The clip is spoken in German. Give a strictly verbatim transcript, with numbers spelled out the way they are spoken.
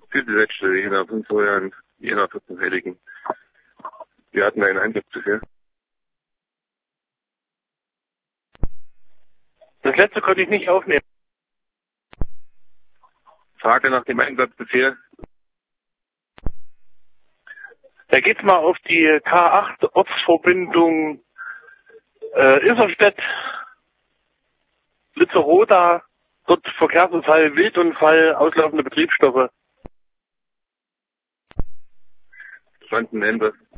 Füße Jena fünf und Jena vierzehn Heiligen. Wir hatten einen Einsatzbefehl. Das letzte konnte ich nicht aufnehmen. Frage nach dem Einsatzbefehl. Da geht's mal auf die K acht Ortsverbindung äh, Isserstedt, Lützeroda, dort Verkehrsunfall, Wildunfall, auslaufende Betriebsstoffe. Verstanden, Ende.